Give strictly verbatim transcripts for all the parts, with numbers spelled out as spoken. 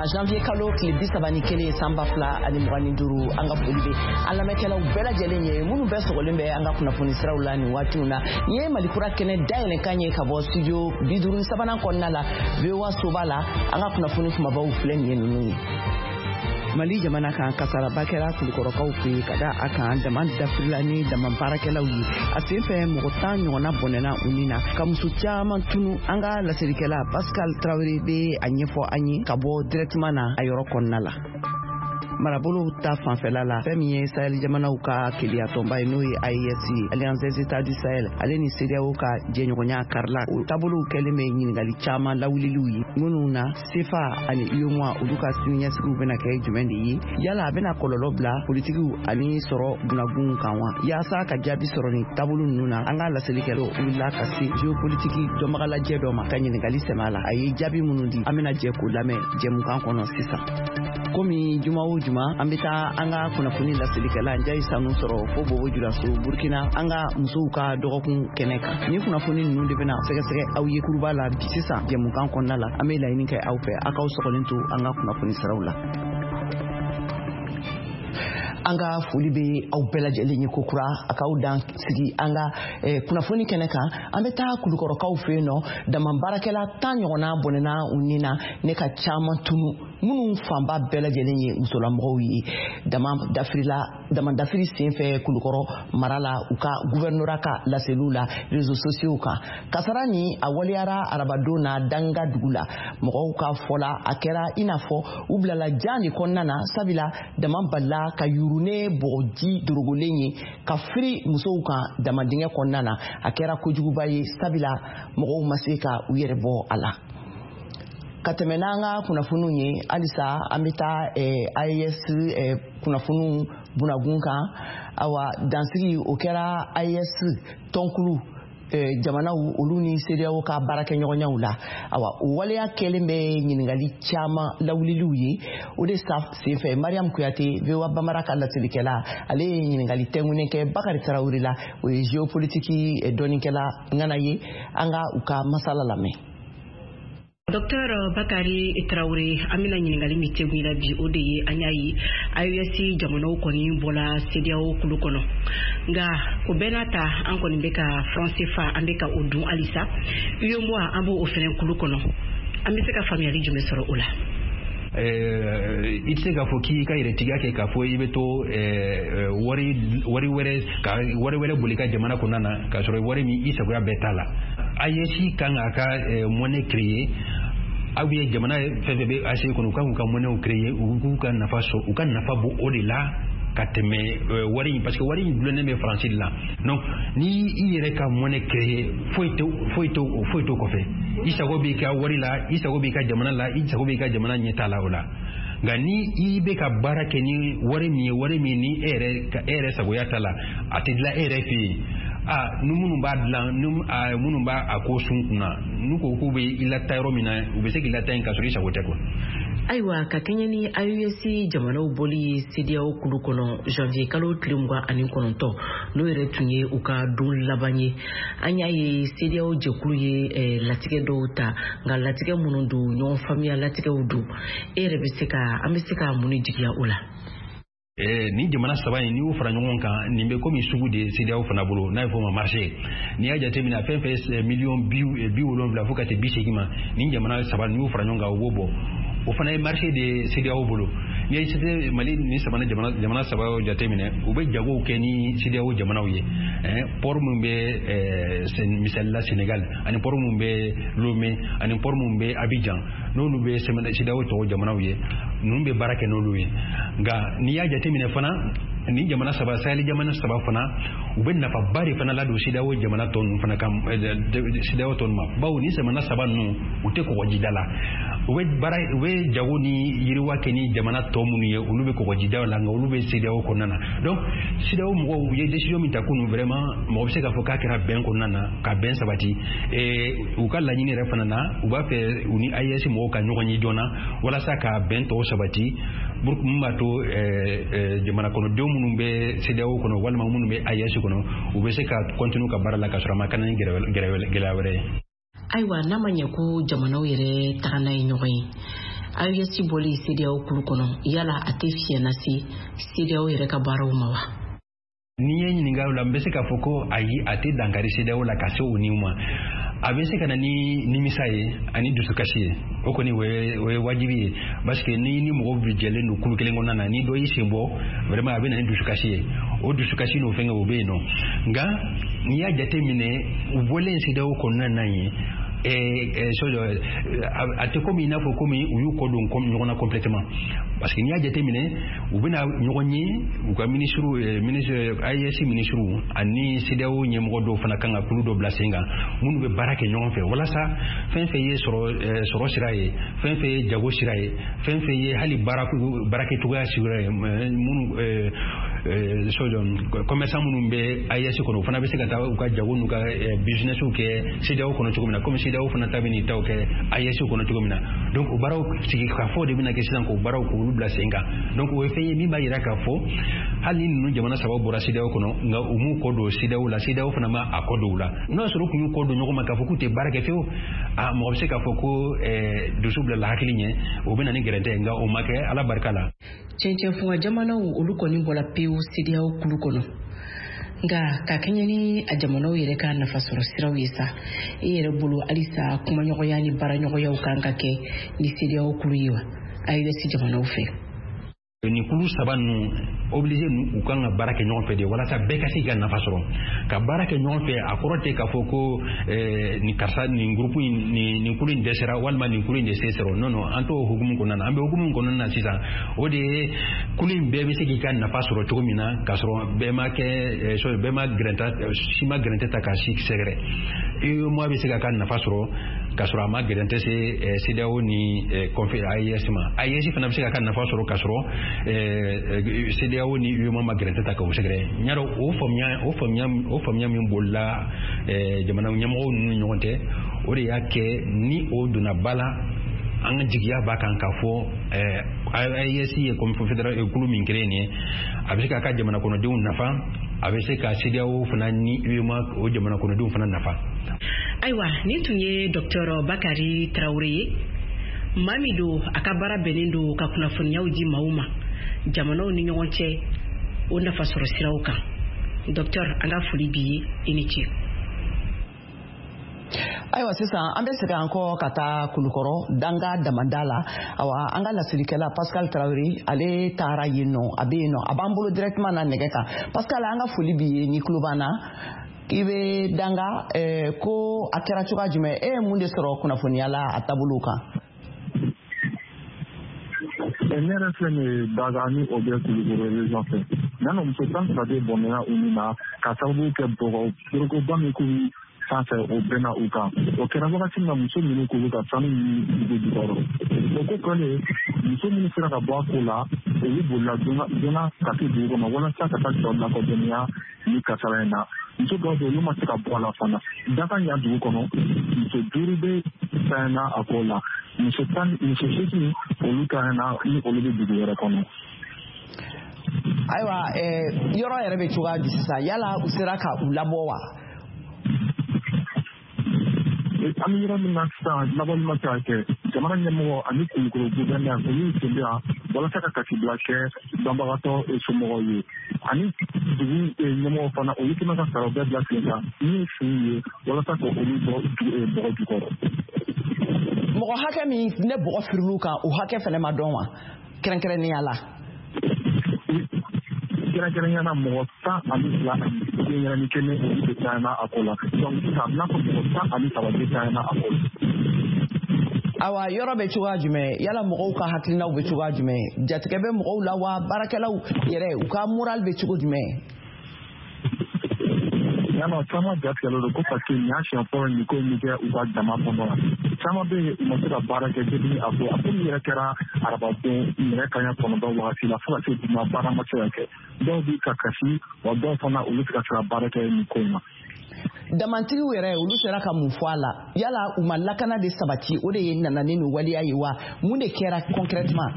janvier kalo tile bi saba ni kelen sanba fila ani mugan ni duuru an ka foli bɛ an lamɛnkɛlaw bɛɛ lajɛlen ye minnu bɛɛ sɔgɔlen bɛ an ka kunnafoni siraw la nin waatiw na ni ye malikura kɛnɛ dayɛlɛ kan ye ka bɔ studio bi duuru sabanan kɔnɔna la V O A soba la an ka kunnafoni kumabaw filɛ nin ye ninnu ye. Mali jamana kan kasaraba kɛra kulukɔrɔkaw fɛ ka da a kan dama dafirila ni dama baarakɛlaw ye a sen fɛ mɔgɔ tan ɲɔgɔnna bɔnɛna u ni na ka muso caman tunu an ka lasirikɛla Pascal Traoré bɛ a ɲɛfɔ an ye ka bɔ directement na a yɔrɔ kɔnɔna la. Marabolo ta fanfɛla la fɛn min ye Sahel jamanaw ka keleya tɔnba ye n'o ye A E S Alliance des États du Sahel ale ni C E D E A O ka jɛɲɔgɔnya karila o taabolow kɛlen bɛ ɲininkali caman lawuliliw ye minnu na CEFA ani U E M O A olu ka siniɲɛsigiw bɛna kɛ jumɛn de ye yala a bɛna kɔlɔlɔ bila politikiw ani sɔrɔ bunabun kan wa yaasa ka jaabi sɔrɔ ni taabolo ninnu na an ka laselilikɛlaw wulila ka se géopolitiki dɔnbagalajɛ dɔ ma ka ɲininkali sɛmɛ a la a ye jaabi minnu di an bɛna jɛ k'o lamɛn jɛmukan kɔnɔ sisan komi juma o juma an bɛ taa an ka kunnafoni laselilikɛla Njayi Sanu sɔrɔ fo Bobo Julaso Burkina an ka musow ka dɔgɔkun kɛnɛ kan ni kunnafoni ninnu de bɛna sɛgɛsɛgɛ aw ye kuruba la bi sisan jɛmukan kɔnɔna la an bɛ laɲini kɛ aw fɛ aw k'aw sɔgɔlen to an ka kunnafoni siraw la. An ka foli bɛ aw bɛɛ lajɛlen ye kokura a k'aw dan sigi an ka kunnafoni kɛnɛ kan an bɛ taa kulukɔrɔkaw fɛ yen nɔ dama baarakɛla tan ɲɔgɔnna bɔnɛna u ni na ne ka caman tunu minnu fanba bɛɛ lajɛlen ye musolamɔgɔw ye dama dafirila dama dafiri senfɛ kulukɔrɔ mara la u ka gouvernorat ka laseliw la réseaux sociaux kan kasara ni a waliyara arabadon na danga dugu la mɔgɔw ka fɔla a kɛra i n'a fɔ u bilala jan de kɔnɔna na sabula dama balila ka yuru ne bɔgɔji dorogolen ye ka firi musow kan damadingɛ kɔnɔna na a kɛra kojuguba ye sabula mɔgɔw ma se ka u yɛrɛ bɔ a la ka tɛmɛ n'an ka kunnafoniw ye halisa an bɛ taa A E S kunnafoniw bunagun kan awa dansigi o kɛra A E S tɔnkulu jamanaw olu ni C E D E A O ka baarakɛɲɔgɔnyaw la awa o waleya kɛlen bɛ ɲininkali caman lawuliliw ye o de senfɛ Mariam Kuyate V O A Bambara ka laselilikɛla ale ye ɲininkali tɛŋunen kɛ Bakari Tarawele la o ye géopolitiki dɔnnikɛla ŋana ye an ka u ka masala lamɛn. Docteur Bakari Traoré amina ɲininkali min tɛgun la bi o de ye an y'a ye A E S jamanaw kɔni bɔla C E D E A O kulu kɔnɔ nka o bɛɛ n'a ta an kɔni bɛ ka franc C F A an bɛ ka o dun halisa U E M O A an b'o fɛnɛ kulu kɔnɔ an bɛ se ka faamuyali jumɛn sɔrɔ o la. I tɛ se k'a fɔ k'i ka yɛrɛtigiya kɛ k'a fɔ i bɛ to wari wari wɛrɛ ka wari wɛrɛ boli ka jamana kɔnɔna na k'a sɔrɔ wari min i sagoya bɛɛ t'a la A E S kan k'a ka monnaie créer aw ye jamana fɛn fɛn bɛ A E S kɔnɔ u kan k'u ka monnaie créer u k'u ka nafa sɔrɔ u ka nafa bɔ o de la ka tɛmɛ wari in parce que wari in dulonnen bɛ faransi de la donc ni i yɛrɛ ka monnaie créer foyi tɛ foyi tɛ foyi tɛ kɔfɛ i sago b'i ka wari la i sago b'i ka jamana la i sago b'i ka jamana ɲɛtaa la o la nka ni i bɛ ka baara kɛ ni wari min ye wari min ni e yɛrɛ ka e yɛrɛ sagoya t'a la a tɛ dilan e yɛrɛ fɛ yen ah ni minnu b'a dilan ni minnu b'a a ko sun kunna n'u ko k'u bɛ i lata yɔrɔ min na u bɛ se k'i lata yen k'a sɔrɔ i sago tɛ quoi. Ayiwa ka kɛɲɛ ni A E S jamanaw bɔli C E D E A O kulu kɔnɔ janvier kalo tile mugan ani kɔnɔntɔn n'o yɛrɛ tun ye u ka don laban ye an y'a ye C E D E A O jɛkulu ye latigɛ dɔw ta nka latigɛ minnu don ɲɔgɔn faamuya latigɛw don e yɛrɛ bɛ se ka an bɛ se ka mun de jigiya o la. Ni jamana saba in n'i y'o fara ɲɔgɔn kan nin bɛ komi sugu de C E D E A O fana bolo n'a ye fɔ o ma marché n'i y'a jateminɛ fɛn fɛn miliyɔn bi wolonwula fo ka se bi seegin ma ni jamana saba n'i y'o fara ɲɔgɔn kan o b'o bɔ o fana ye marché de C E D E A O bolo n'i ye Mali ni saba jamana jamana saba jateminɛ u bɛ jagow kɛ ni C E D E A O jamanaw ye port min bɛ misali la Sénégal ani port min bɛ Lomé ani port min bɛ Abidjan n'olu bɛ C E D E A O tɔgɔ jamanaw ye ninnu bɛ baara kɛ n'olu ye nka n'i y'a jateminɛ fana ni jamana saba Sahel jamana saba fana u bɛ nafaba de fana ladon C E D E A O jamana tɔ ninnu fana kan C E D E A O tɔ ninnu ma bawo ni jamana saba ninnu u tɛ kɔgɔjida la u bɛ baara u bɛ jago ni yiriwa kɛ ni jamana tɔ minnu ye olu bɛ kɔgɔjida la nka olu bɛ C E D E A O kɔnɔna na donc C E D E A O mɔgɔw u ye décision min ta kunun vraiment mɔgɔ bɛ se k'a fɔ k'a kɛra bɛn kɔnɔna na ka bɛn sabati u ka laɲini yɛrɛ fana na u b'a fɛ u ni A E S mɔgɔw ka ɲɔgɔn ye joona walasa ka bɛn tɔw sabati mun b'a to jamana kɔnɔdenw minnu bɛ C E D E A O kɔnɔ walima minnu bɛ A E S kɔnɔ u bɛ se ka continue ka baara la ka sɔrɔ a ma kana ni gɛlɛya wɛrɛ ye. Ayiwa n'a ma ɲɛ ko jamanaw yɛrɛ taga n'a ye ɲɔgɔn ye A U E S boli C D A O kulu kono yala ate fiena si C D A O yɛrɛ ka baaraw ma wa. Ni ye ɲininka o la n bɛ se k'a fɔ ko ayi a tɛ dankari C D A O la ka se o niw ma. A bɛ se ka na ni nimisa ye ani dusukasi ye o kɔni o ye wajibi ye parce que ni ni mɔgɔ bɛ jɛlen don kulu kelen kɔnɔna na ni dɔ y'i sen bɔ vraiment a bɛ na ni dusukasi ye o dusukasi n'o fɛngɛ o bɛ yen nɔ nka n'i y'a jate minɛ u bɔlen C D A O kɔnɔna na yen a tɛ komi i n'a fɔ komi u y'u kɔ don ɲɔgɔn na complètement parce que n'i y'a jate minɛ u bɛna ɲɔgɔn ye u ka ministre ministre A E S ministre ani C D A O ɲɛmɔgɔ dɔw fana kan ka kulu dɔ bila sen kan minnu bɛ baara kɛ ɲɔgɔn fɛ walasa fɛn fɛn ye sɔrɔ sɔrɔ sira ye fɛn fɛn ye jago sira ye fɛn fɛn ye hali baara baarakɛcogoya sira ye minnu commerçant minnu bɛ A E S kɔnɔ o fana bɛ se ka taa u ka jago n'u ka businessw kɛ C D A O kɔnɔ cogo min na comme C D A O fana ta bɛ nin taw kɛ A E S kɔnɔ cogo min na donc o baaraw sigi k'a fɔ de bɛna kɛ sisan k'o baaraw k'olu bila sen kan donc o ye fɛn ye min b'a jira k'a fɔ hali ninnu jamana saba bɔra C D A O kɔnɔ nka u m'u kɔ don C D A O la C D A O fana ma a kɔ don u la n'o y'a sɔrɔ u tun y'u kɔ don ɲɔgɔn ma k'a fɔ k'u tɛ baara kɛ fiyewu a mɔgɔ bɛ se k'a fɔ ko dusu bilala hakili ɲɛ o bɛ na ni gɛrɛntɛ ye nka o ma kɛ ala barika la. Cɛncɛn funga jamanaw olu kɔni bɔra pewu C D A O kulu kɔnɔ nka ka kɛɲɛ ni a jamanaw yɛrɛ ka nafasɔrɔ siraw ye sa e yɛrɛ bolo halisa kumaɲɔgɔnya ni baaraɲɔgɔnyaw kan ka kɛ ni C D A O kulu ye wa A U E S jamanaw fɛ. Ni kulu saba ninnu obligé u kan ka baara kɛ ɲɔgɔn fɛ de walasa bɛɛ ka se ka nafa sɔrɔ ka baara kɛ ɲɔgɔn fɛ a kɔrɔ tɛ k'a fɔ ko ni karisa nin groupe in nin kulu in dɛsɛra walima nin kulu in de se sɔrɔ non non an t'o hukumu kɔnɔna na an bɛ hukumu kɔnɔna na sisan o de ye kulu in bɛɛ bɛ se k'i ka nafa sɔrɔ cogo min na k'a sɔrɔ bɛɛ ma kɛ so bɛɛ ma gɛrɛnta si ma gɛrɛntɛ ta k'a si sɛgɛrɛ U E M O A bɛ se ka ka nafa sɔrɔ k'a sɔrɔ a ma gɛrɛntɛ se C D A O ni A E S ma A E S fana bɛ se ka ka nafa sɔrɔ k'a sɔrɔ C D A O ni U E M O A ma gɛrɛntɛ ta k'o sɛgɛrɛ ɲa dɔn o faamuya o faamuya o faamuya min bolila jamana ɲɛmɔgɔw ninnu ɲɔgɔn tɛ o de y'a kɛ ni o donna ba la an ka jigiya b'a kan k'a fɔ A E S ye confédéral kulu min kɛra nin ye a bɛ se k'a ka jamana kɔnɔdenw nafa a bɛ se ka C D A O fana ni U E M O A o jamana kɔnɔdenw fana nafa. Ayiwa nin tun ye Docteur Bakari Traoré ye maa min don a ka baara bɛnnen don ka kunnafoniyaw di maaw ma jamanaw ni ɲɔgɔn cɛ o nafa sɔrɔ siraw kan. Docteur an ka foli b'i ye i ni ce. Ayiwa sisan an bɛ segin an kɔ ka taa Kulukɔrɔ danga damada la awa an ka lasirikɛla Pascal Traoré ale taara yen nɔ a bɛ yen nɔ a b'an bolo directement na nɛgɛ kan Pascal an ka foli b'i ye ni tulo b'an na k'i bɛ danga ko a kɛra cogoya jumɛn e ye mun de sɔrɔ kunnafoniya la a taabolo kan. Ne yɛrɛ filɛ nin ye daga ni o bɛ Kulukɔrɔ région fɛ yanni muso tan fila de bɔnɛna u ni na ka sababu kɛ bɔgɔ foroko min k'u sanfɛ o bɛnna u kan o kɛra wagati min na muso minnu k'u ka sanu ɲini dugu jukɔrɔ o ko kɔni muso minnu sera ka bɔ a ko la olu bolila joona ka se dugu kɔnɔ walasa ka taa jɔ lakɔdɔnniya ni kasara in na muso dɔw bɛ olu ma se ka bɔ a la fana daga ɲa dugu kɔnɔ muso duuru bɛ fɛnna a ko la muso tan muso seegin olu ka na ni olu bɛ dugu yɛrɛ kɔnɔ. Ayiwa yɔrɔ yɛrɛ bɛ cogoya di sisan yala u sera ka u labɔ wa. An bɛ yɔrɔ min na sisan labɔli ma se ka kɛ jamana ɲɛmɔgɔ ani Kulukɔrɔ gouvernement olu sen bɛ yan walasa ka kasibila kɛ banbagatɔ somɔgɔw ye ani dugu ɲɛmɔgɔ fana olu tɛna ka sara bɛɛ bila sen kan min ye fin ye walasa ka olu bɔ bɔgɔ jukɔrɔ. Mɔgɔ hakɛ min ne bɔgɔ firiliw kan o hakɛ fana ma dɔn wa kɛrɛnkɛrɛnnenya la. Kɛrɛnkɛrɛnnenya la mɔgɔ tan ani fila ani denyɛrɛnin kelen olu bɛ taa na a ko la donc sisan n'a fɔ mɔgɔ tan ani saba bɛ taa na a ko la. Awa yɔrɔ bɛ cogoya jumɛn yala mɔgɔw ka hakilinaw bɛ cogoya jumɛn jatigɛ bɛ mɔgɔw la wa baarakɛlaw yɛrɛ u ka moral bɛ cogo jumɛn. Yala caman jatigɛlen don ko parce que nin y'a siɲɛ fɔlɔ nin ko in bɛ kɛ u ka jama kɔnɔ la caman bɛ yen u ma se ka baara kɛ depuis a ko a ko min yɛrɛ kɛra arabadon nɛgɛ kanɲɛ kɔnɔntɔn wagati la fo ka se bi ma baara ma se ka kɛ dɔw bɛ ka kasi wa dɔw fana olu tɛ ka se ka baara kɛ nin ko in na. Damantigiw yɛrɛ olu sera ka mun fɔ a la yala u ma lakana de sabati o de ye nana ni nin waleya ye wa mun de kɛra concrètement.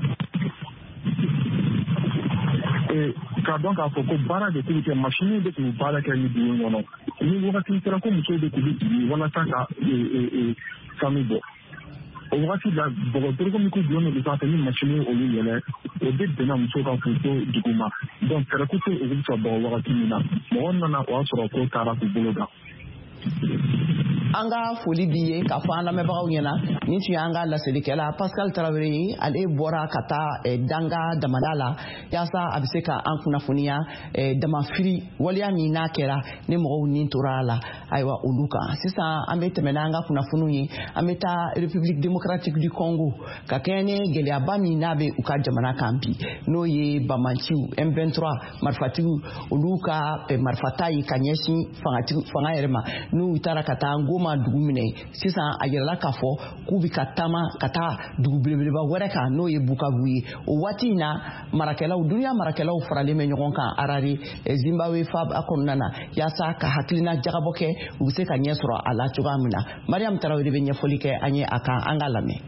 K'a dɔn k'a fɔ ko baara de tun kɛ machine de tun baara kɛ ni dugu kɔnɔ ni wagati sera ko musow de tun bɛ jigin walasa ka sanu bɔ o wagati la dɔgɔtɔrɔ min ko bulon de sanfɛ ni machine olu yɛlɛ o bɛ bɛnna muso ka foto duguma donc fɛrɛ ko tɛ olu sɔrɔ bɔ wagati min na mɔgɔ nana o y'a sɔrɔ ko taara k'u bolo da. An ka foli bi ye k'a fɔ an lamɛnbagaw ɲɛna nin tun y'an ka laselikɛla Pascal Tarawele ye ale bɔra ka taa danga damada la yaasa a bɛ se ka an kunnafoniya damafiri waliya min n'a kɛra ni mɔgɔw nin tora a la ayiwa olu kan sisan an bɛ tɛmɛ n'an ka kunnafoniw ye an bɛ taa République démocratique du Congo ka kɛɲɛ ni gɛlɛyaba min n'a bɛ u ka jamana kan bi n'o ye bamaciw M vingt-trois marifatigiw olu ka marifata ye ka ɲɛsin fanga yɛrɛ ma n'u taara ka taa Goma dugu minɛ sisan a yɛrɛla k'a fɔ k'u bɛ ka taama ka taa dugu belebeleba wɛrɛ kan n'o ye Bukavu ye o waati in na marakɛlaw duniya marakɛlaw faralen bɛ ɲɔgɔn kan Harare Zimbabwe faba kɔnɔna na yaasa ka hakilina jagabɔ kɛ u bɛ se ka ɲɛ sɔrɔ a la cogoya min na Mariam Tarawele bɛ ɲɛfɔli kɛ an ye a kan an ka lamɛn.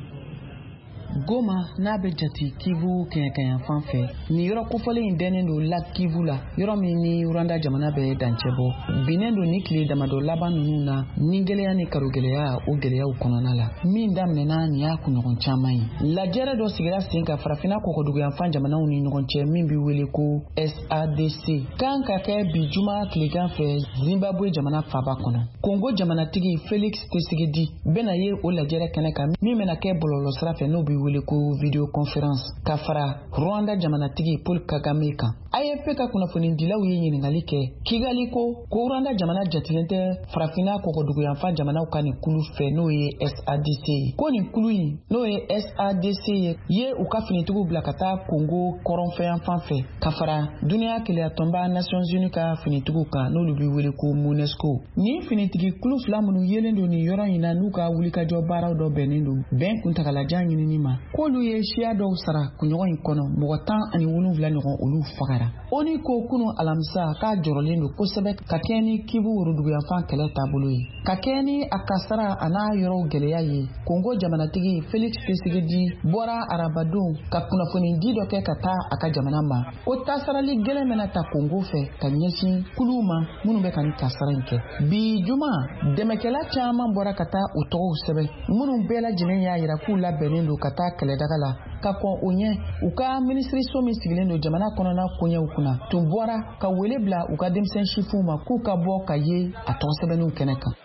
Goma n'a bɛ jate Kivu kɛɲɛkɛɲɛ fan fɛ nin yɔrɔ kofɔlen in dɛnnen don lac Kivu la yɔrɔ min ni Rwanda jamana bɛ dancɛ bɔ binnen don ni tile damadɔ laban ninnu na ni gɛlɛya ni karo gɛlɛya o gɛlɛyaw kɔnɔna la min daminɛna nin y'a kunɲɔgɔn caman ye lajɛrɛ dɔ sigira sen ka farafinna kɔkɔduguyanfan jamanaw ni ɲɔgɔn cɛ min bɛ wele ko S A D C kan ka kɛ bi juma tilegan fɛ Zimbabwe jamana faba kɔnɔ Congo jamanatigi Félix Tshisekedi bɛna ye o lajɛrɛ kɛnɛ kan min bɛna kɛ bɔlɔlɔ sira fɛ n'o bɛ wele ko video conference ka fara Rwanda jamanatigi Paul Kagame kan A F P ka kunnafonidilaw ye ɲininkali kɛ Kigali ko ko Rwanda jamana jatilen tɛ farafinna kɔkɔduguyanfan jamanaw ka nin kulu fɛ n'o ye S A D C ye ko nin kulu in n'o ye S A D C ye ye u ka finitigiw bila ka taa Congo kɔrɔnfɛyanfan fɛ ka fara duniya keleyatɔnba Nations Unies ka finitigiw kan n'olu bɛ wele ko MONUSCO nin finitigi kulu fila minnu yelen don nin yɔrɔ in na n'u ka wulikajɔ baaraw dɔ bɛnnen don bɛn kuntagalajan ɲinini ma k'olu ye siya dɔw sara kunɲɔgɔn in kɔnɔ mɔgɔ tan ani wolonwula ɲɔgɔn olu fagara oni ko kunu alamisa k'a jɔrɔlen don kosɛbɛ ka kɛ ni Kivu woroduguyanfan kɛlɛ taabolo ye ka kɛ ni a kasara a n'a yɔrɔw gɛlɛya ye Congo jamanatigi Félix Tshisekedi bɔra arabadon ka kunnafoni di dɔ kɛ ka taa a ka jamana ma ko tasarali gɛlɛn bɛna ta Congo fɛ ka ɲɛsin kuluw ma minnu bɛ ka nin tasara in kɛ bi juma dɛmɛkɛla caman bɔra ka taa u tɔgɔw sɛbɛn minnu bɛɛ lajɛlen y'a yira k'u labɛnnen don ka taa kɛlɛdaga la ka kɔn o ɲɛ u ka minisiriso min sigilen don jamana kɔnɔna koɲɛw kunna tun bɔra ka wele bila u ka denmisɛn sifuw ma k'u ka bɔ ka ye a tɔgɔ sɛbɛnniw kɛnɛ kan.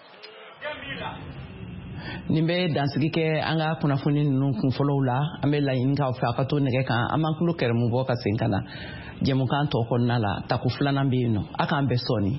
nin bɛ dansigi kɛ an ka kunnafoni ninnu kunfɔlɔw la an bɛ laɲini k'aw fɛ a ka to nɛgɛ kan an b'an tulo kɛrɛmu bɔ ka segin ka na jɛmukan tɔ kɔnɔna la tako filanan bɛ yen nɔ a k'an bɛɛ sɔɔni.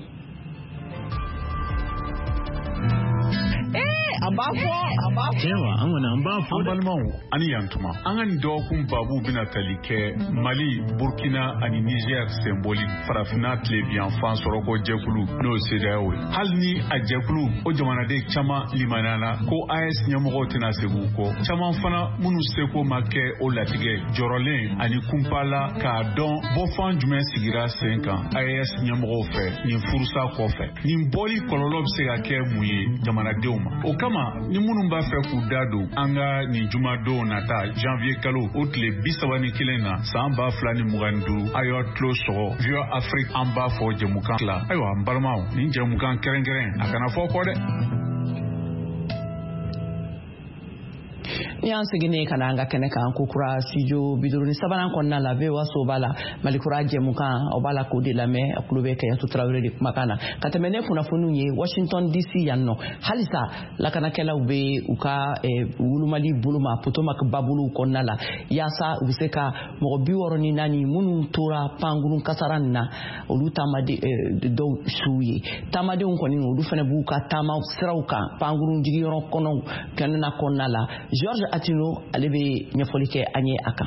an b'a fɔ an b'a fɔ yawa an kɔni an b'a fɔ an balimaw ani yantuma an ka nin dɔgɔkun babu bɛna tali kɛ Mali Burkina ani Niger sɛnbɔli farafinna tilebiyanfan sɔrɔkɔ jɛkulu n'o C D A O ye hali ni a jɛkulu o jamanaden caman limaniyana ko A E S ɲɛmɔgɔw tɛna segin u kɔ caman fana minnu seko ma kɛ o latigɛ jɔrɔlen ani kunpala k'a dɔn bɔfan jumɛn sigira sen kan A E S ɲɛmɔgɔw fɛ nin furusa kɔfɛ nin bɔli kɔlɔlɔ bɛ se ka kɛ mun ye jamanadenw ma o kama ni minnu b'a fɛ k'u da don an ka nin jumadon nata janvier kalo o tile bi saba ni kelen na san ba fila ni mugan ni duuru a y'aw tulo sɔgɔ View Afrique an b'a fɔ jɛmukan tila ayiwa n balimaw nin jɛmukan kɛrɛnkɛrɛn a kana fɔ kɔ dɛ. ni an seginnen ka na an ka kɛnɛ kan ko kura studio biduruni sabanan kɔnɔna la bɛ waso b'a la malikura jɛmukan o b'a la k'o de lamɛn a kulo bɛ Kɛɲɛtu Tarawele de kumakan na ka tɛmɛ ne kunnafoniw ye Washington D C yan nɔ halisa lakanakɛlaw bɛ u ka wulumali bolo ma Potomac babuluw kɔnɔna la yaasa u bɛ se ka mɔgɔ bi wɔɔrɔ ni naani minnu tora pankurun kasara nin na olu taamaden dɔw su ye taamadenw kɔni olu fana b'u ka taama siraw kan pankurun jigiyɔrɔ kɔnɔw kɛnɛna kɔnɔna la George Atino ale bɛ ɲɛfɔli kɛ an ye a kan.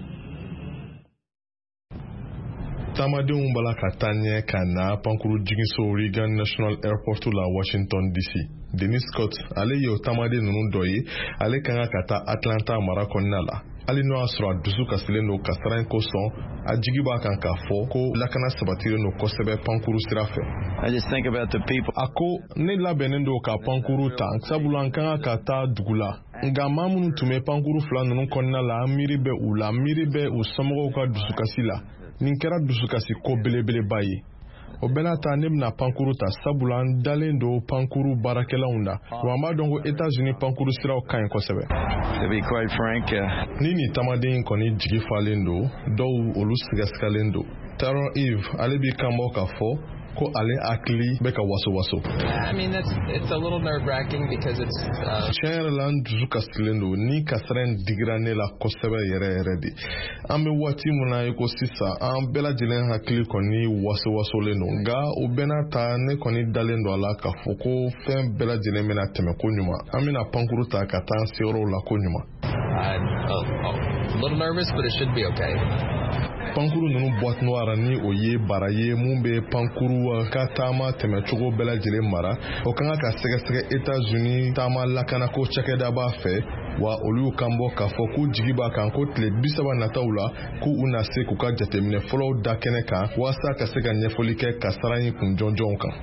Taamadenw bala ka taa ɲɛ ka na pankuru jiginso Reagan National Airport la Washington D C. Dennis Scott ale ye o taamaden ninnu dɔ ye ale kan ka taa Atlanta mara kɔnɔna la. Ali n'o y'a sɔrɔ a dusu kasilen don kasara in kosɔn a jigi b'a kan k'a fɔ ko lakana sabatilen don kosɛbɛ pankuru sira fɛ. A ko ne labɛnnen don ka pankuru ta sabula an kan ka taa dugu la nka maa minnu tun bɛ pankuru fila ninnu kɔnɔna la an miiri bɛ u la miiri bɛ u somɔgɔw ka dusukasi la nin kɛra dusukasi ko belebeleba ye o bɛɛ n'a ta ne bɛna pankuru ta sabula n dalen don pankuru baarakɛlaw la wa an b'a dɔn ko États-Unis pankuru siraw ka ɲi kosɛbɛ. To be quite frank, uh... ni nin tamaden kɔni jigi falen don dɔw olu sigasigalen don. Taron Eve ale b'i kanbɔ k'a fɔ ko ale hakili bɛ ka waso waso. I mean, that's it's a little nerve-wracking because it's. Tiɲɛ yɛrɛ la n dusu kasilen don ni kasara in digira ne la kosɛbɛ yɛrɛ yɛrɛ de. An bɛ waati min na i ko sisan an bɛɛ lajɛlen hakili kɔni waso wasolen don nka o bɛɛ n'a ta ne kɔni dalen don a la k'a fɔ ko fɛn bɛɛ lajɛlen bɛna tɛmɛ ko ɲuman. An bɛna pankuru ta ka taa an seyɔrɔw la ko ɲuman. I'm a little nervous, but it should be okay. Pankuru ninnu boîte noire ni o ye bara ye mun bɛ pankuru ka taama tɛmɛcogo bɛɛ lajɛlen mara o kan ka sɛgɛsɛgɛ États-Unis taama lakanako cakɛda b'a fɛ wa olu y'u kanbɔ k'a fɔ k'u jigi b'a kan ko tile bi saba nataw la k'u u na se k'u ka jateminɛ fɔlɔw da kɛnɛ kan walasa ka se ka ɲɛfɔli kɛ kasara in kun jɔnjɔnw kan.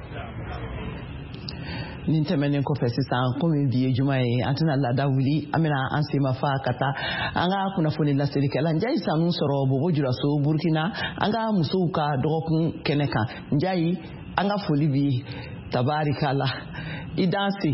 Nin tɛmɛnen kɔfɛ sisan komi bi ye juma ye an tɛna laada wuli an bɛna an semafa ka taa an ka kunnafoni laselikɛla Njayi Sanu sɔrɔ Bobo Julaso Burkina an ka musow ka dɔgɔkun kɛnɛ kan. Njayi an ka foli bi tabarikala i dansi.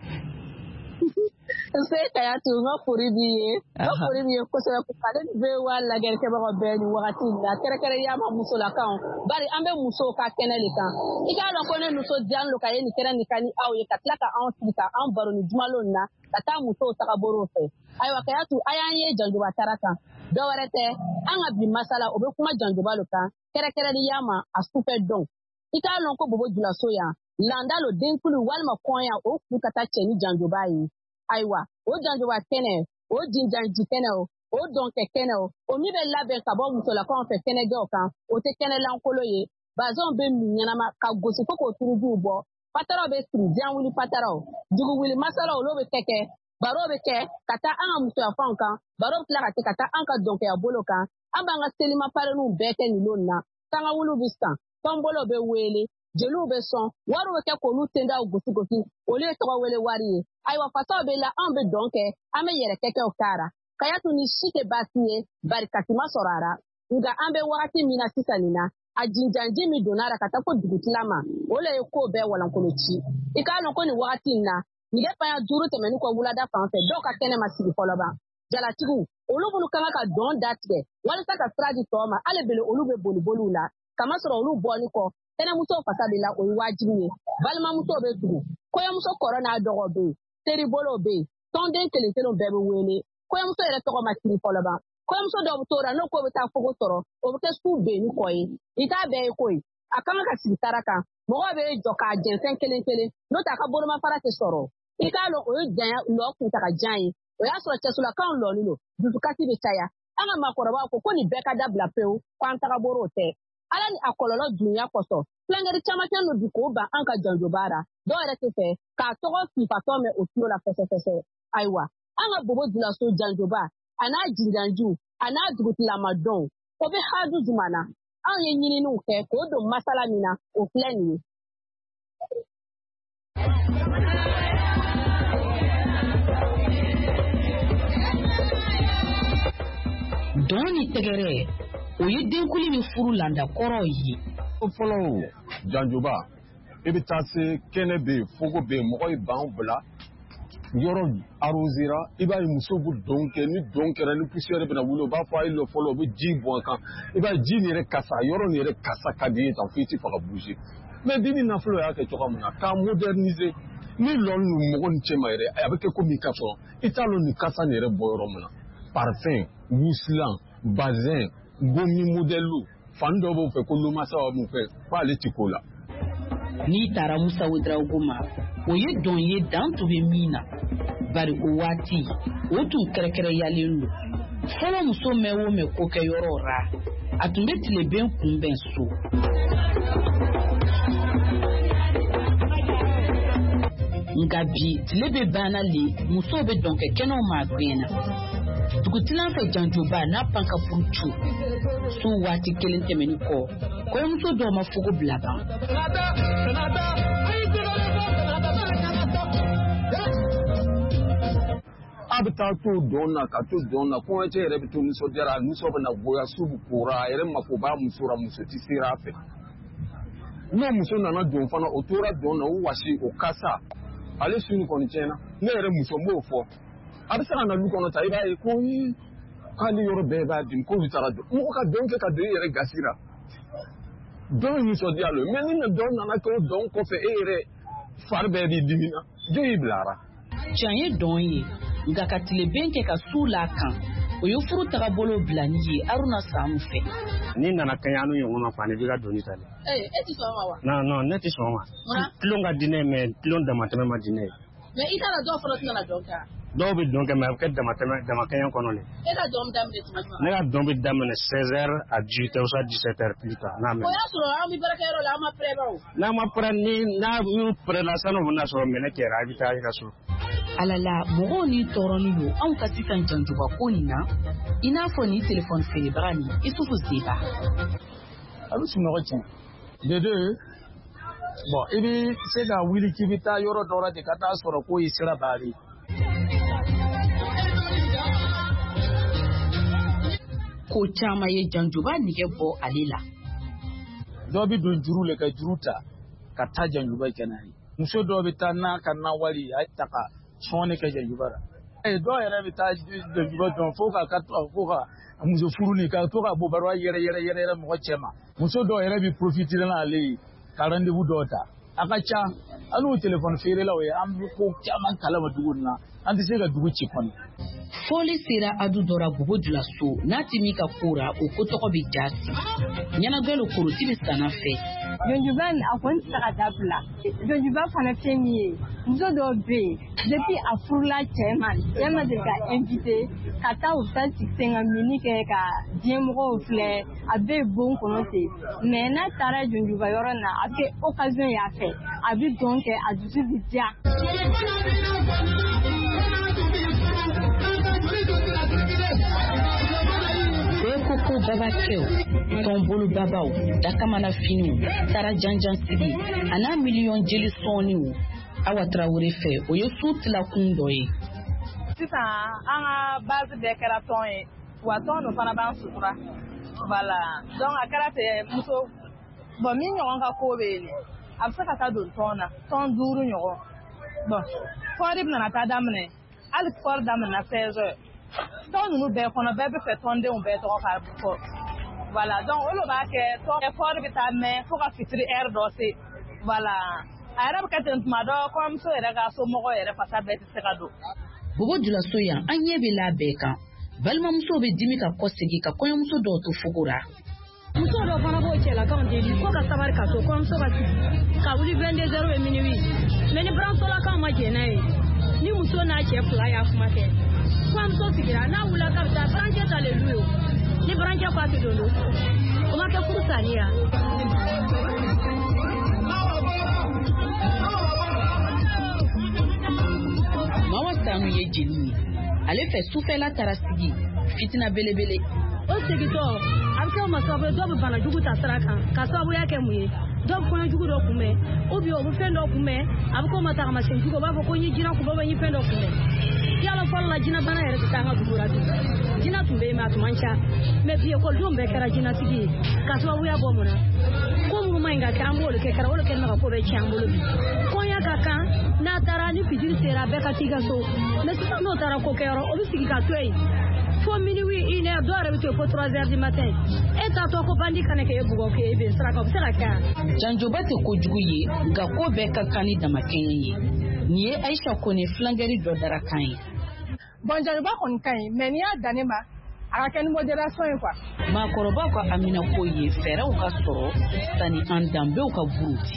Nse Kayatu nga fori bi ye nga fori bi ye kosɛbɛ ko ale bɛ wa lagɛrɛkɛbaga bɛɛ ni wagati la kɛrɛkɛrɛnya ma muso la kan bari an bɛ muso ka kɛnɛ de kan i k'a dɔn ko ne muso diyan lo ka ye ni kɛnɛ ni kan ni aw ye ka tila ka anw sigi ka anw baro ni jumalon na ka taa musow tagaboro fɛ ayiwa Kayatu a y'an ye Janjoba Tara kan dɔwɛrɛ tɛ an ka bi masala o bɛ kuma Janjoba lo kan kɛrɛkɛrɛnya ma a sufɛ dɔn i k'a dɔn ko Bobo Julaso yan landa lo denkulu walima kɔnya o ku ka taa cɛ ni Janjoba ye ayiwa o Janjoba kɛnɛ o jinjanji kɛnɛ o o dɔnkɛ kɛnɛ o o min bɛ labɛn ka bɔ musolakaw fɛ kɛnɛgɛw kan o tɛ kɛnɛ lankolo ye bazɛnw bɛ min ɲɛnama ka gosi fo k'o turujuw bɔ pataraw bɛ siri diyan wuli pataraw dugu wuli masalaw olu bɛ kɛ kɛ baro bɛ kɛ ka taa an ka musoyafanw kan baro bɛ tila ka kɛ ka taa an ka dɔnkɛya bolo kan an b'an ka selima pareninw bɛɛ kɛ nin don na sangawuliw bɛ san tɔnbolow bɛ wele jeliw bɛ sɔn wariw bɛ kɛ k'olu tendaw gosi gosi olu ye tɔgɔ wele wari ye ayiwa fasaw bɛ la an bɛ dɔn kɛ an bɛ yɛrɛ kɛkɛw kara Kayatu ni si tɛ baasi ye bari kasi ma sɔrɔ a ra nka an bɛ wagati min na sisan nin na a jinjanji min donna ra ka taa fo dugutila ma o le ye ko bɛɛ walankolo ci i k'a dɔn ko nin wagati in na nɛgɛ paɲa duuru tɛmɛni kɔ wulada fan fɛ dɔw ka kɛnɛ ma sigi fɔlɔ ban jalatigiw olu minnu kan ka dɔn datigɛ walasa ka sira di tɔw ma ale bele olu bɛ boli boliw la kamasɔrɔ olu bɔli kɔ tɛnɛmusow fasa de la o ye wajibi ye balimamusow bɛ tugu kɔɲɔmuso kɔrɔ n'a dɔgɔ bɛ yen teri bolow bɛ yen tɔnden kelen kelenw bɛɛ bɛ wele kɔɲɔmuso yɛrɛ tɔgɔ ma sigi fɔlɔ ban kɔɲɔmuso dɔw bɛ t'o la n'o ko bɛ taa fogo sɔrɔ o bɛ kɛ su bɛn ni kɔ ye i t'a bɛɛ ye ko ye a kan ka sigi tara kan mɔgɔw bɛ jɔ k'a jɛnsɛn kelen kelen n'o tɛ a ka bolomafara tɛ sɔrɔ i k'a dɔn o ye janya lɔ kuntagajan ye o y'a sɔrɔ cɛsulakanw lɔni don dusukasi bɛ caya an ka maakɔrɔbaw ko ko nin bɛɛ ka dabila pewu ko an tagaborow tɛ ala ni a kɔlɔlɔ dunuya kosɔn filɛngɛri caman kɛ no bi k'o ban an ka Janjoba ra dɔw yɛrɛ tɛ fɛ k'a tɔgɔ fifatɔ mɛn o tulo la fɛsɛfɛsɛ ayiwa an ka Bobo Julaso Janjoba a n'a jinjanjiw a n'a dugutilamadɔnw o bɛ haju jumɛn na anw ye ɲininiw kɛ k'o don masala min na o filɛ nin ye dɔn ni tɛgɛrɛ o ye denkuli ni furu landa kɔrɔ ye fɔlɔ Janjoba i bɛ taa se kɛnɛ bɛ yen fogo bɛ yen mɔgɔ ye ban bila yɔrɔ arrosera i b'a ye muso bɛ don kɛ ni don kɛra ni poussière bɛna wuli o b'a fɔ a ye lɔ fɔlɔ o bɛ ji bɔn a kan i b'a ye ji nin yɛrɛ kasa yɔrɔ nin yɛrɛ kasa ka di ye tan fo i tɛ fɛ ka bouger mais bi ni nafolo y'a kɛ cogoya min na k'a moderniser ni lɔri ni mɔgɔ ni cɛ ma yɛrɛ a bɛ kɛ komi i ka sɔrɔ i t'a dɔn nin kasa nin yɛrɛ bɔ yɔrɔ min na parfum wusulan bazin gomi modèle fan dɔw b'o fɛ ko lomasa b'a mun fɛ ko ale ti ko la n'i taara Musa Ouedraogo ma o ye dɔn ye dan tun bɛ min na bari o waati o tun kɛrɛkɛrɛyalen don fɔlɔ muso mɛn o mɛn ko kɛ yɔrɔ ra a tun bɛ tileben kunbɛn so nka bi tile bɛ banna le musow bɛ dɔn kɛ kɛnɛw ma gɛnna dugutilan fɛ Janjoba n'a pan ka furu cu su waati kelen tɛmɛni kɔ kɔɲɔmuso dɔw ma fogo bila ban a bɛ taa to dɔn na ka to dɔn na kɔɲɔcɛ yɛrɛ bɛ to nisɔndiyara nisɔn bɛ na goya su bɛ kora a yɛrɛ ma fɔ o b'a muso ra muso tɛ sera a fɛ n'o muso nana don fana o tora don na o wasi o kasa ale suni kɔni tiɲɛna ne yɛrɛ muso m'o fɔ a bɛ se ka na du kɔnɔ ta i b'a ye ko k'ale yɔrɔ bɛɛ b'a dimi ko bɛ taga don mɔgɔ ka dɔn kɛ ka don i yɛrɛ gasi la dɔn nisɔndiya lo mɛ ni dɔn nana kɛ o dɔn kɔfɛ e yɛrɛ fari bɛɛ b'i dimi na jɔn y'i bilara. Tiɲɛ ye dɔn ye nka ka tileben kɛ ka su la kan o ye furu tagabolo bila ni ye Aruna Samu fɛ. Ni nana kɛɲɛ n'u ye ŋɔnɔ fa ne b'i ka doni ta dɛ. Ee e ti sɔn ma wa? Non non ne ti sɔn ma. Kilon ka di ne ye mais kilon damatɛmɛ ma di ne ye. Mais i t'a dɔn fɔlɔ tɛna dɔn kɛ. Dɔw bɛ dɔn kɛ mais a bɛ kɛ damatɛmɛ damakɛɲɛ kɔnɔ de. E ka dɔn daminɛ tuma jumɛn? Ne ka dɔn bɛ daminɛ seize heures à dix-huit heures soit dix-sept heures plus tard n'a mɛn. O y'a sɔrɔ an bɛ baarakɛyɔrɔ la an ma prêt ba o. N'a ma prêt ni n'a min prêt la sani o bɛna sɔrɔ minɛ kɛra a bɛ taa i ka so. Alala mɔgɔw ni tɔɔrɔnin don anw ka sisan janjuba ko nin na i n'a fɔ ni téléphone feerebaga ni Isufu Seba. A bɛ sunɔgɔ tiɲɛ. De deux bon i bɛ se ka wuli k'i bɛ taa yɔrɔ dɔ la de ka taa sɔrɔ ko i sera baari. Ko caman ye janjuba nɛgɛ bɔ ale la. Dɔw bɛ don juru le ka juru ta ka taa janjuba kɛ n'a ye. Muso dɔw bɛ taa n'a ka na wari a ta ka sɔɔni kɛ janjuba la. Ee dɔw yɛrɛ bɛ taa janjuba dɔn fo ka ka fo ka muso furu ni ka to ka bɔ baro yɛrɛ yɛrɛ yɛrɛ yɛrɛ mɔgɔ cɛ ma. Muso dɔw yɛrɛ bɛ profiter n'ale ye ka rendez-vous dɔw ta. A ka ca hali o téléphone feerelaw ye an bɛ ko caman kalama dugu in na an tɛ se ka dugu ci kɔni. Foli sera Adu Dora Bobo Julaso n'a ti min ka kora o ko tɔgɔ bɛ jasi. Ɲɛnagalo koroti bɛ sanna fɛ. Janjuba a kɔni tɛ se ka dabila. Janjuba fana fɛn min ye muso dɔw bɛ yen depuis a furula cɛ ma cɛ ma deli ka invité ka taa u ta sigi sen ka mini kɛ ka diɲɛmɔgɔw filɛ a bɛ ye bon kɔnɔ ten mais n'a taara janjuba yɔrɔ na a bɛ occasion y'a fɛ a bɛ dɔn kɛ a dusu bɛ diya. Koko babakɛw, tɔnbolo babaw, dakamana finiw, tara janjan sigi, a n'a miliyɔn jeli sɔɔniw. Awa Traoré fɛ o ye su tilakun dɔ ye. Sisan an ka base bɛɛ kɛra tɔn ye wa tɔn dun fana b'an sutura voilà donc a kɛra ten muso bon min ɲɔgɔn ka ko bɛ yen a bɛ se ka taa don tɔn na tɔn duuru ɲɔgɔn bon kɔɔri nana taa daminɛ hali kɔɔri daminɛ seize heures tɔn ninnu bɛɛ kɔnɔ bɛɛ bɛ fɛ tɔndenw bɛɛ tɔgɔ ka fɔ voilà donc olu b'a kɛ tɔn kɔɔri bɛ taa mɛn fo ka fitiri heure dɔ se voilà a yɛrɛ bɛ kɛ ten tuma dɔ kɔɲɔmuso yɛrɛ ka somɔgɔ yɛrɛ fasa bɛɛ tɛ se ka don. Bobo Julaso yan an ɲɛ bɛ la bɛɛ kan balimamuso bɛ dimi ka kɔsegi ka kɔɲɔmuso dɔw to fogora. Muso dɔw fana b'o cɛlakaw deli ko ka sabari ka to kɔɲɔmuso ka sigi ka wuli vingt-deux heures minuit mais ni buramusolakaw ma jɛn n'a ye ni muso n'a cɛ fila y'a kuma kɛ kɔɲɔmuso sigira n'a wulila ka bɛ taa burancɛ talen lu ye ni burancɛ ko a tɛ don don o ma kɛ furu sanni ya. Mawa Sanu ye jeli ye ale fɛ sufɛla taara sigi fitina belebele. O segitɔ a bɛ kɛ o ma sababu ye dɔw bɛ bana jugu ta sira kan ka sababuya kɛ mun ye dɔw bɛ kɔɲɔ jugu dɔ kunbɛn ou bien o bɛ fɛn dɔ kunbɛn a bɛ kɛ o ma tagamasɛn jugu o b'a fɔ ko n ye jinɛ kunbɛn ou bien n ye fɛn dɔ kunbɛn yala fɔlɔ la jinɛ bana yɛrɛ tɛ taa an ka dugu la bi jinɛ tun bɛ yen mais a tun man ca mais bi ekɔlidenw bɛɛ kɛra jinɛtigi ye ka sababuya bɔ mun na ko minnu ma ɲi ka kɛ an b'olu kɛ kɛra o de kɛlen bɛ ka ko bɛɛ tiɲɛ an bolo bi kɔɲɔ ka kan n'a taara ni fitiri sera bɛɛ ka t'i ka so mais sisan n'o taara ko kɛyɔrɔ o bɛ sigi ka to yen fo minuit une heure dɔw yɛrɛ bɛ to yen fo trois heures du matin e t'a to ko bandi kana kɛ e bugɔ kɛ e bɛ sira kan o bɛ se ka kɛ yan. Janjoba tɛ kojugu ye nka ko bɛɛ ka kan ni damakɛɲɛ ye nin ye Aisha Kone filangɛri dɔ dara kan ye. Bon Janjoba kɔni ka ɲi mais n'i y'a dan ne ma a ka kɛ ni modération ye quoi. Maakɔrɔbaw ka Amina ko ye fɛɛrɛw ka sɔrɔ sani an danbew ka buruti.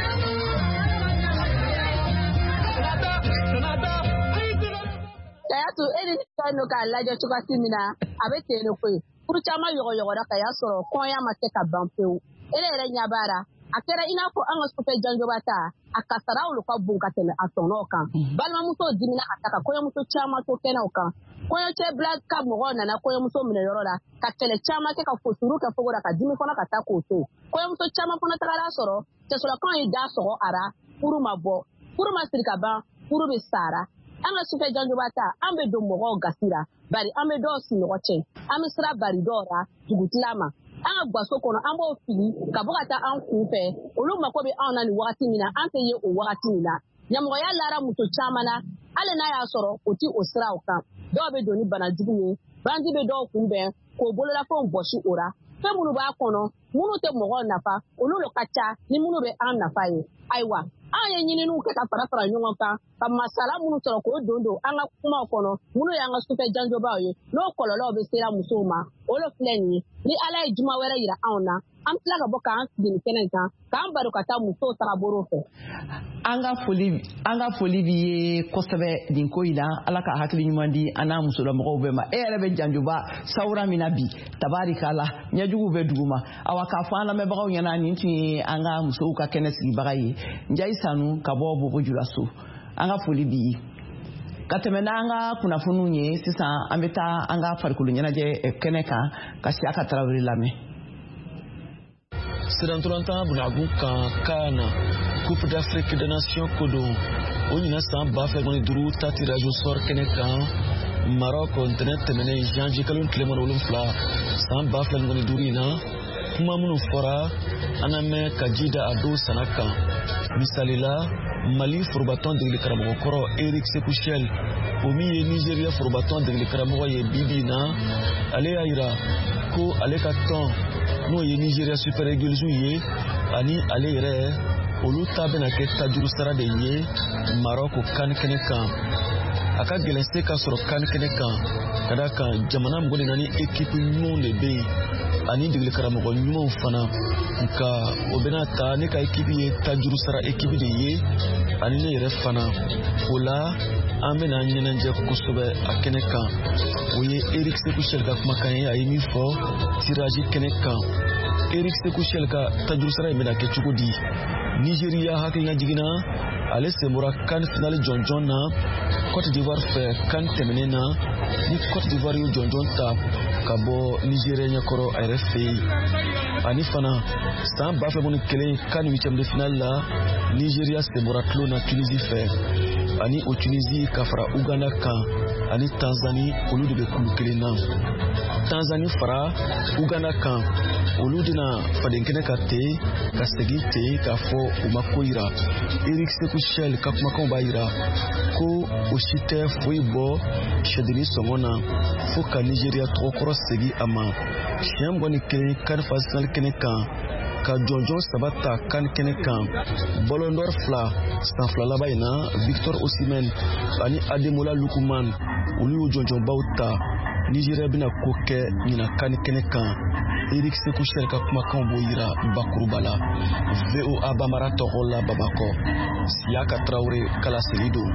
Yayatu e ni fɛn dɔ k'a lajɛ cogoya min na a bɛ ten de koyi furu caman yɔgɔyɔgɔra ka y'a sɔrɔ kɔɲɔ ma se ka ban pewu e yɛrɛ ɲɛ b'a la a kɛra i n'a fɔ an ka sufɛ Janjoba ta a kasara olu ka bon ka tɛmɛ a tɔnɔw kan balimamuso dimina ka taga kɔɲɔmuso caman to kɛnɛw kan kɔɲɔcɛ bila ka mɔgɔw nana kɔɲɔmuso minɛ yɔrɔ la ka kɛlɛ caman kɛ ka fosuru kɛ fogo la ka dimi fana ka taa k'o to kɔɲɔmuso caman fana tagara sɔrɔ cɛsolakaw ye da sɔgɔ a ra furu ma bɔ furu ma siri ka ban furu bɛ sara an ka sufɛ Janjoba ta an bɛ don mɔgɔw gasi la bari an bɛ dɔw sunɔgɔ cɛ an bɛ sira bari dɔw la dugutila ma an gbaso kono an b'o fili ka bɔ ka taa an kun fɛ olu mako bɛ anw na ni wagati min na an tɛ ye o wagati min na ɲɛmɔgɔya lara muso caman na hali n'a y'a sɔrɔ o ti o siraw kan dɔw bɛ don ni banajugu ye bandi bɛ dɔw kunbɛn k'o bololafɛnw bɔsi o ra fɛn minnu b'a kɔnɔ minnu tɛ mɔgɔw nafa olu lo ka ca ni minnu bɛ an nafa ye ayiwa an ye ɲininiw kɛ ka fara fara ɲɔgɔn kan ka masala minnu sɔrɔ k'o don don an ka kumaw kɔnɔ minnu y'an ka sufɛ janjobaw ye n'o kɔlɔlɔw bɛ sera musow ma o lo filɛ nin ye ni ala ye juma wɛrɛ yira anw na an tila ka bɔ k'an sigi nin kɛnɛ kan k'an baro ka taa musow tagabolo fɛ. an ka foli an ka foli b'i ye kosɛbɛ nin ko in na ala ka hakili ɲuman di an n'a musolamɔgɔw bɛɛ ma e yɛrɛ bɛ janjoba sawura min na bi tabarikala ɲɛjuguw bɛ dugu ma awa k'a fɔ an lamɛnbagaw ɲɛna nin tun ye an ka musow ka kɛnɛ sigibaga ye njayi sanu ka bɔ bobojulaso an ka foli b'i ye ka tɛmɛ n'an ka kunnafoniw ye sisan an bɛ taa an ka farikolo ɲɛnajɛ kɛnɛ kan ka Siyaka Tarawele lamɛn. Siranturantan bunagun kan kana Coupe d'Afrique des Nations kodo o ɲina san ba fila ni duuru ta tirage au sort kɛnɛ kan Maroc ntɛnɛn tɛmɛnen janvier kalo tile mana wolonfila san ba fila ni duuru in na kuma minnu fɔra an na mɛn ka ji da a dɔw sana kan misali la Mali forobatɔn degeli karamɔgɔ kɔrɔ Eric Sekuchel o min ye Nigeria forobatɔn degeli karamɔgɔ ye bibi na ale y'a yira ko ale ka tɔn n'o ye Nigeria Super Eagles ye ani ale yɛrɛ olu ta bɛna kɛ tajuru sara de ye Maroc kan kɛnɛ kan a ka gɛlɛn se ka sɔrɔ kan kɛnɛ kan ka da kan jamana mugan ni naani équipe ɲumanw de bɛ yen ani degeli karamɔgɔ ɲumanw fana nka o bɛna ta ne ka équipe ye tajuru sara équipe de ye ani ne yɛrɛ fana o la an bɛna ɲɛnajɛ kosɛbɛ a kɛnɛ kan o ye Eric Sekuchel ka kumakan ye a ye min fɔ tirage kɛnɛ kan Eric Sekuchel ka tajuru sara in bɛna kɛ cogo di Nigeria hakilina jiginna ale senbora kan finale jɔnjɔn na Côte d'Ivoire fɛ kan tɛmɛnen na ni Côte d'Ivoire ye jɔnjɔn ta ka bɔ Nigeria ɲɛkɔrɔ a yɛrɛ fɛ yen ani fana san ba fila ni kelen kan huitième de finale la Nigeria senbora tulo na Tunisie fɛ ani o Tunisie ka fara Uganda kan ani Tanzanie olu de bɛ kulu kelen na Tanzanie fara Uganda kan olu dina faden kɛnɛ ka ten ka segin ten k'a fɔ u ma ko yira Eric Sekuchel ka kumakanw b'a yira ko o si tɛ foyi bɔ sɛdennin sɔngɔ na fo ka Nigeria tɔgɔkɔrɔ segin a ma siɲɛ mugan ni kelen kan finale kɛnɛ kan ka jɔnjɔn saba ta kan kɛnɛ kan Ballon d'Or fila san fila laban in na Victor Osimhen ani Ademola Lookman olu y'o jɔnjɔnbaw ta Nigeria bɛna ko kɛ ɲina kan kɛnɛ kan Eric Sekuchel ka kumakanw b'o yira bakuruba la V O A Bambara tɔgɔ la Bamakɔ Siyaka Tarawele kalaseli don.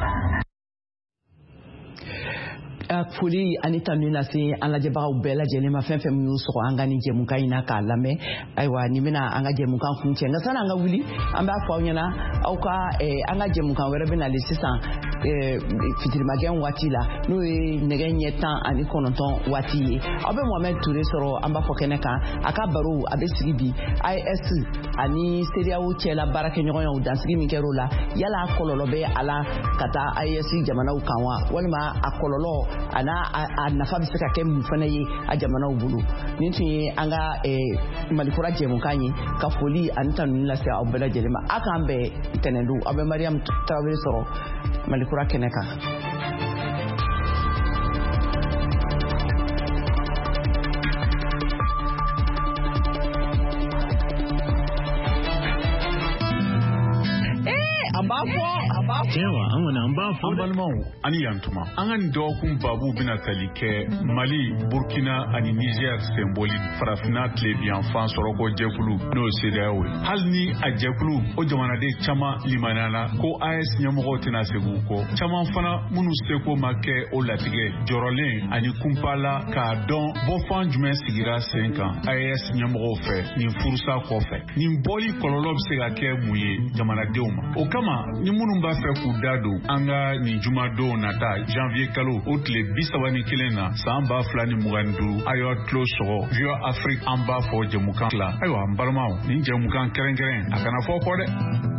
Foli ani tanu lase an lajɛbagaw bɛɛ lajɛlen ma fɛn fɛn min y'u sɔgɔ an ka ni jɛmukan in na k'a lamɛn ayiwa nin bɛna an ka jɛmukan kun cɛ nka sani an ka wuli an b'a fɔ aw ɲɛna aw ka an ka jɛmukan wɛrɛ bɛ nalen sisan fitirimagɛn waati la n'o ye nɛgɛ ɲɛ tan ani kɔnɔntɔn waati ye aw bɛ Mohamed Ture sɔrɔ an b'a fɔ kɛnɛ kan a ka baro a bɛ sigi bi A E S ani C E D E A O cɛla baarakɛɲɔgɔnyaw dansigi min kɛr'o la yala a kɔlɔlɔ bɛ a la ka taa A E S jamanaw kan wa walima a kɔlɔlɔ a n'a a nafa bɛ se ka kɛ mun fana ye a jamanaw bolo nin tun ye an ka Malikura jɛmukan ye ka foli ani tanu lase aw bɛɛ lajɛlen ma a k'an bɛɛ tɛnɛndu aw bɛ Mariam Tarawele sɔrɔ Malikura kɛnɛ kan. Yawa an wani an ba fɔ an balimaw ani yantuma an ka nin dɔgɔkun babu bɛna tali kɛ Mali Burkina ani Niger senboli farafinna tilebiyanfan sɔrɔkɔ jɛkulu n'o C E D E A O ye hali ni a jɛkulu o jamanaden caman limaniyala ko A E S ɲɛmɔgɔw tɛna segin u kɔ caman fana minnu seko ma kɛ o latigɛ jɔrɔlen ani kunpala k'a dɔn bɔfan jumɛn sigira sen kan A E S ɲɛmɔgɔw fɛ nin furusa kɔfɛ nin bɔli kɔlɔlɔ bɛ se ka kɛ mun ye jamanadenw ma o kama ni minnu b'a fɛ k'u da don an ka nin jumadon nata janvier kalo o tile bi saba ni kelen na san ba fila ni mugan ni duuru a y'aw tulo sɔgɔ View Afrique an b'a fɔ jɛmukan la ayiwa n balimaw nin jɛmukan kɛrɛnkɛrɛn a kana fɔ kɔ dɛ.